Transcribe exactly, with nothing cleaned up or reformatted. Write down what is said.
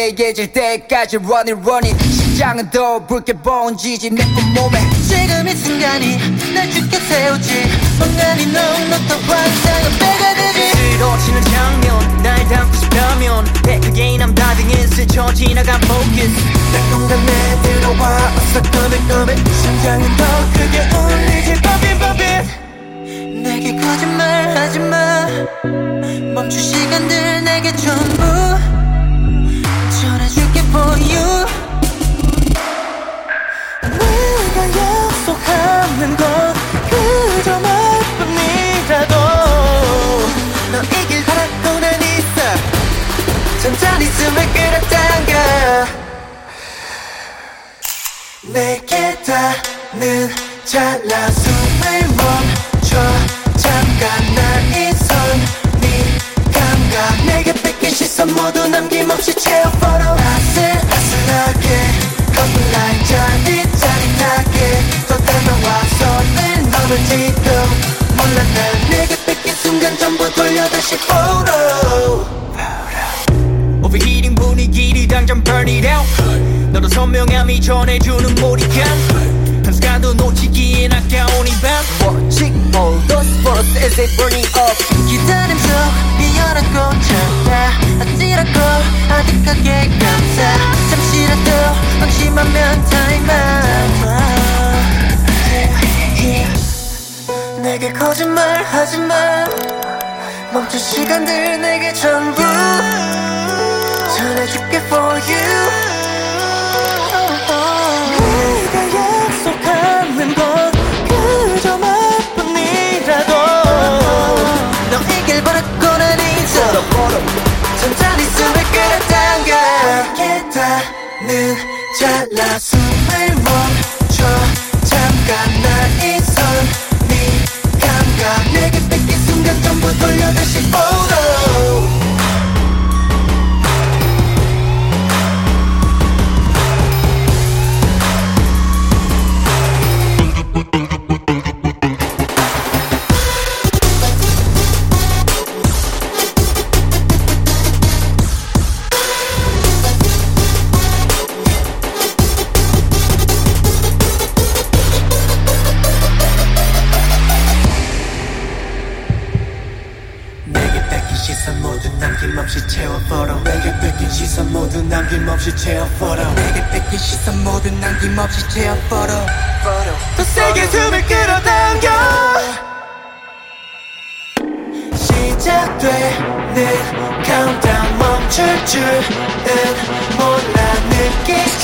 해질 때까지 running running 심장은 더 붉게 번지지 내 온몸에 지금 이 순간이 날 죽게 세우지 멍하니 넉넉한 환상은 배가 되지 쓰러지는 장면 날 담고 싶다면 백개의 남다등은 스쳐 지나간 focus 내 공간에 들어와 어서 꺼내 꺼내 심장은 더 크게 울리지 Bumping bumping 내게 거짓말하지마 멈춘 시간들 내게 전부 전해줄게 for you 내가 약속하는 건 그저 말뿐이라도 너 이길 바라고 난 있어 천천히 숨을 끌어당겨 내게 닿는 찰나 숨을 멈춰 잠깐 날 이 손 네 감각 내게 뺏긴 시선 모두 남김없이 채워 photo 아슬아슬하게 커플 라인 짜릿짜릿하게 또 닮아와 손을 넘을지도 몰라 난 내게 뺏긴 순간 전부 돌려 다시 photo Overheating 분위기를 당장 burn it out 너도 선명함이 전해주는 몰입감 한 순간도 놓치기엔 아까운 이밤 Watching all those photos as they burning up 기다림 속 피어난 꽃처럼 어찌라고 아득하게 감싸 잠시라도 방심하면 time out yeah, yeah. 내게 거짓말하지마 멈춘 시간들 내게 전부 전해줄게 for you 내가 약속하는 건 그저 말뿐이라도 너 이길 바라고 난 있어 천천히 숨을 끌어당겨 내게 닿는 찰나 숨을 멈춰 잠깐 날 이 손 네 감각 내게 뺏긴 순간 전부 돌려 다시 photo 시선 모두 남김없이 채워 photo 내게 뺏긴 시선 모두 남김없이 채워 photo 내게 뺏긴 시선 모두 남김없이 채워 photo 더 세게 숨을 끌어당겨 시작되는 countdown 멈출 줄은 몰라 느끼지